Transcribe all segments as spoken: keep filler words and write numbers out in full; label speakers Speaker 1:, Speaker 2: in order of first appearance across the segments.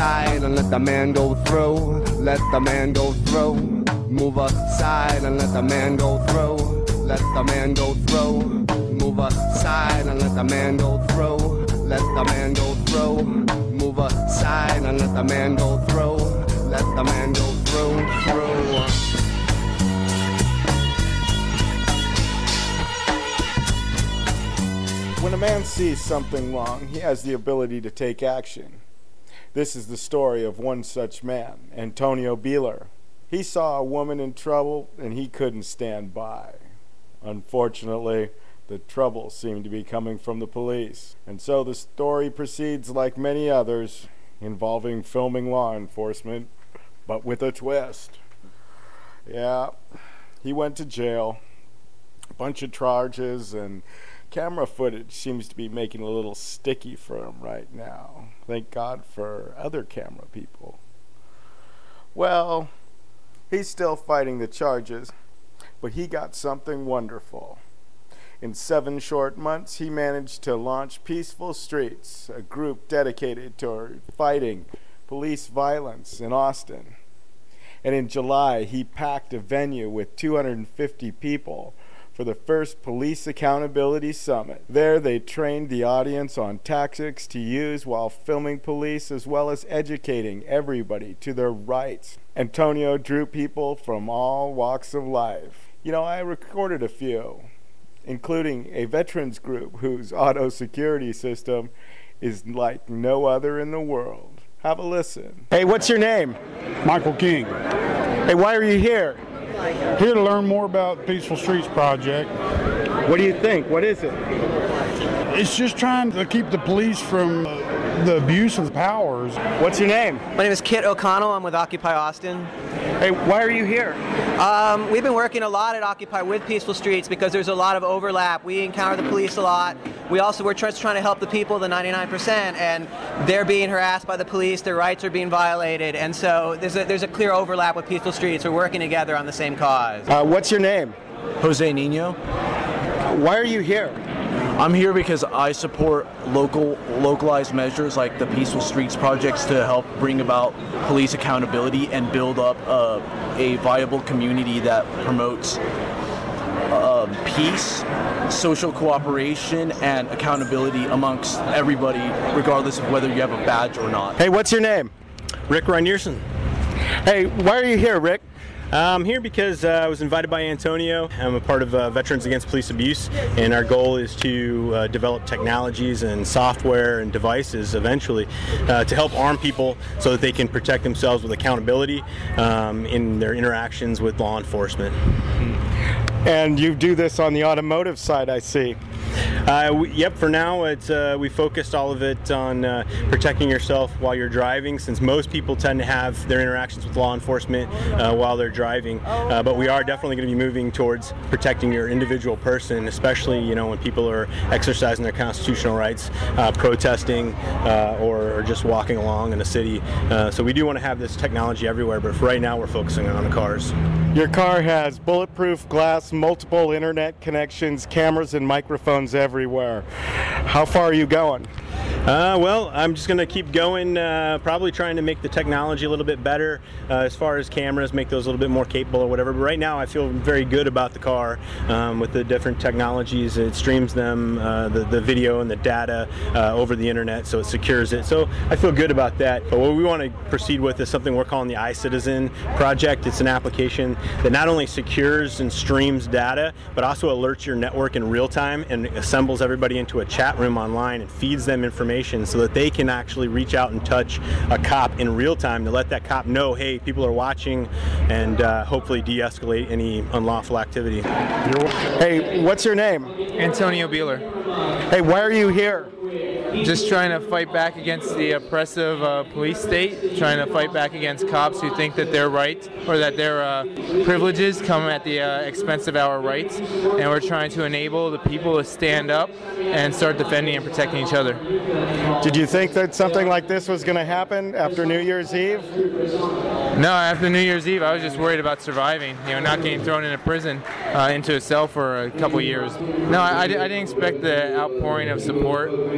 Speaker 1: aside and let the man go through. Let the man go through. Move aside and let the man go through. Let the man go through. Move aside and let the man go through. Let the man go through. Move aside and let the man go through. Let the man go through, through.
Speaker 2: When a man sees something wrong, he has the ability to take action. This is the story of one such man, Antonio Beeler. He saw a woman in trouble and he couldn't stand by. Unfortunately, the trouble seemed to be coming from the police. And so the story proceeds like many others involving filming law enforcement, but with a twist. Yeah, he went to jail, a bunch of charges, and camera footage seems to be making a little sticky for him right now. Thank God for other camera people. Well, he's still fighting the charges, but he got something wonderful. In seven short months, he managed to launch Peaceful Streets, a group dedicated to fighting police violence in Austin. And in July, he packed a venue with two hundred fifty people for the first Police Accountability Summit. There they trained the audience on tactics to use while filming police, as well as educating everybody to their rights. Antonio drew people from all walks of life. You know, I recorded a few, including a veterans group whose auto security system is like no other in the world. Have a listen. Hey, what's your name?
Speaker 3: Michael King.
Speaker 2: Hey, why are you here?
Speaker 3: Here to learn more about the Peaceful Streets Project.
Speaker 2: What do you think? What is it?
Speaker 3: It's just trying to keep the police from the abuse of powers.
Speaker 2: What's your name?
Speaker 4: My name is Kit O'Connell. I'm with Occupy Austin.
Speaker 2: Hey, why are you here?
Speaker 4: Um, we've been working a lot at Occupy with Peaceful Streets because there's a lot of overlap. We encounter the police a lot. We also, we're just trying to help the people, the ninety-nine percent, and they're being harassed by the police, their rights are being violated, and so there's a, there's a clear overlap with Peaceful Streets. We're working together on the same cause.
Speaker 2: Uh, what's your name?
Speaker 5: Jose Nino.
Speaker 2: Why are you here?
Speaker 5: I'm here because I support local, localized measures like the Peaceful Streets projects to help bring about police accountability and build up uh, a viable community that promotes uh, peace, social cooperation, and accountability amongst everybody, regardless of whether you have a badge or not.
Speaker 2: Hey, what's your name?
Speaker 6: Rick Reinierson.
Speaker 2: Hey, why are you here, Rick?
Speaker 6: Uh, I'm here because uh, I was invited by Antonio. I'm a part of uh, Veterans Against Police Abuse, and our goal is to uh, develop technologies and software and devices eventually uh, to help arm people so that they can protect themselves with accountability um, in their interactions with law enforcement.
Speaker 2: And you do this on the automotive side, I see.
Speaker 6: Uh, we, yep, for now it's, uh, we focused all of it on uh, protecting yourself while you're driving, since most people tend to have their interactions with law enforcement uh, while they're driving. Uh, but we are definitely going to be moving towards protecting your individual person, especially you know when people are exercising their constitutional rights, uh, protesting uh, or, or just walking along in a city. Uh, so we do want to have this technology everywhere, but for right now we're focusing on the cars.
Speaker 2: Your car has bulletproof glass, multiple internet connections, cameras and microphones everywhere. How far are you going?
Speaker 6: Uh, well, I'm just going to keep going, uh, probably trying to make the technology a little bit better uh, as far as cameras, make those a little bit more capable or whatever. But right now I feel very good about the car um, with the different technologies. It streams them, uh, the, the video and the data uh, over the internet, so it secures it. So I feel good about that. But what we want to proceed with is something we're calling the iCitizen project. It's an application that not only secures and streams data, but also alerts your network in real time and assembles everybody into a chat room online and feeds them information so that they can actually reach out and touch a cop in real time to let that cop know, hey, people are watching, and uh, hopefully de-escalate any unlawful activity.
Speaker 2: Hey, what's your name?
Speaker 7: Antonio Beeler.
Speaker 2: Hey, why are you here?
Speaker 7: Just trying to fight back against the oppressive uh, police state, trying to fight back against cops who think that their rights or that their uh, privileges come at the uh, expense of our rights, and we're trying to enable the people to stand up and start defending and protecting each other.
Speaker 2: Did you think that something like this was going to happen after New Year's Eve?
Speaker 7: No, after New Year's Eve, I was just worried about surviving, you know, not getting thrown into prison, uh, into a cell for a couple years. No, I, I didn't expect the outpouring of support. I didn't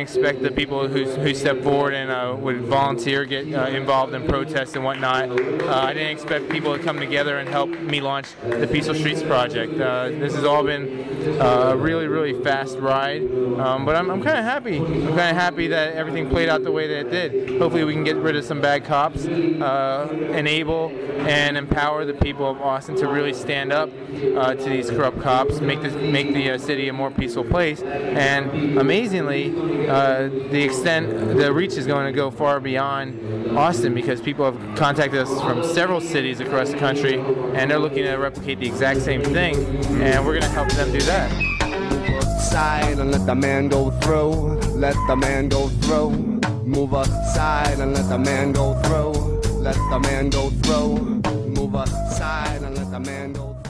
Speaker 7: expect the people who, who step forward and uh, would volunteer, get uh, involved in protests and whatnot. Uh, I didn't expect people to come together and help me launch the Peaceful Streets Project. Uh, this has all been uh, a really, really fast ride, um, but I'm, I'm kind of happy. I'm kind of happy that everything played out the way that it did. Hopefully we can get rid of some bad cops, uh, enable and empower the people of Austin to really stand up uh, to these corrupt cops, make this, make the uh, city a more peaceful place. And amazingly, uh, the extent, the reach is going to go far beyond Austin, because people have contacted us from several cities across the country, and they're looking to replicate the exact same thing, and we're going to help them do that.
Speaker 1: Side and let the man go through. Let the man go through. Move aside and let the man go through. Let the man go through. Move aside and let the man go through.